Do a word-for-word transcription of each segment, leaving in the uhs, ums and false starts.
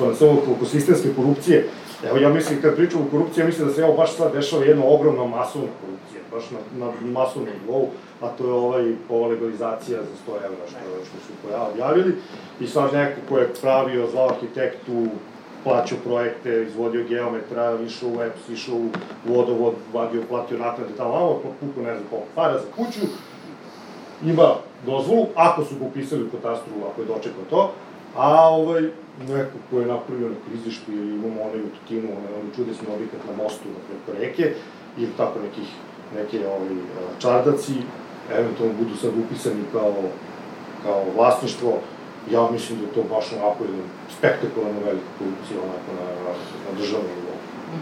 ono, samo oko sistemske korupcije. Evo, ja mislim, kad pričam o korupciji, ja mislim da se evo baš sad dešava jedna ogromna masovna korupcija, baš na, na masovnom nivou, a to je ovaj, ova legalizacija za sto evra što, što su objavili. I sad neko ko je pravio, zvao arhitektu, plaćao projekte, izvodio geometra, išao u E P S, išao u vodovod, vadio, platio naknade tamo, ovo, pukao ne znam koliko para za kuću, ima dozvolu, ako su ga upisali u katastru, ako je dočekao to, a ovaj, neko ko je napravio na klizištu ili imamo onaj u Tutinu, onaj čudesni objekat na mostu preko reke, ili tako nekih, neke ovaj, čardaci, eventualno budu sad upisani kao, kao vlasništvo. Ja mislim da je to baš onako jedan spektakularno velika korupcija onako na, na državnom nivou.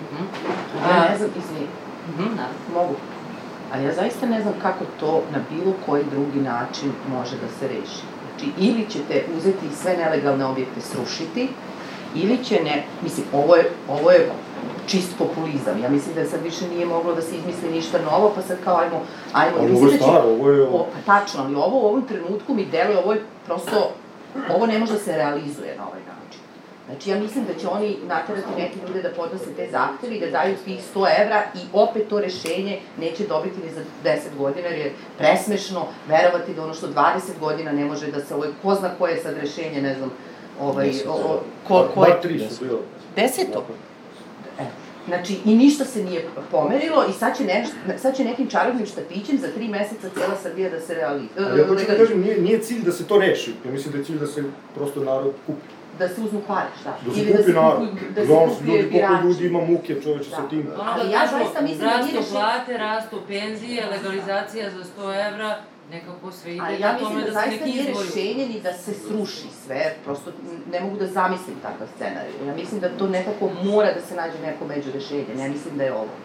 Ja ne znam, izvini, mogu, ali ja zaista ne znam kako to na bilo koji drugi način može da se reši. Znači, ili ćete uzeti sve nelegalne objekte srušiti, ili će ne, mislim, ovo je, ovo je čist populizam. Ja mislim da sad više nije moglo da se izmisli ništa novo, pa sad kao ajmo, ajmo... Ali ovo je staro, ovo je... Tačno, ali ovo u ovom trenutku mi deluje, ovo je prosto, ovo ne može da se realizuje na ovaj način. Znači, ja mislim da će oni naterati neke ljude da podnose te zahteve i da daju tih sto evra i opet to rešenje neće dobiti ni za deset godina, jer je presmešno verovati da ono što dvadeset godina ne može da se, ovo je ko zna koje je sad rešenje, ne znam, ovaj, ko je... Bar tri su bilo. Deseto? Znači, i ništa se nije pomerilo i sad će, ne, sad će nekim čarobnim štapićem za tri meseca cijela Srbija da se realizuje. Ali ja počeo da kažem, nije, nije cilj da se to reši, ja mislim da je cilj da se prosto narod kupi. Da se uzmu pare, šta? Da se kupi narod. Da se kupi birači. Koliko ljudi ima muke čoveče sa tim. Ali ja zaista mislim da nije rastu plate, rastu penzije, legalizacija za sto evra, nekako sve ide ka tome da se neki izvori. Ali ja mislim da zaista nije rešenje ni da se sruši sve, prosto ne mogu da zamislim takav scenarij. Ja mislim da to nekako mora da se nađe neko među rešenje, ne mislim da je ovo.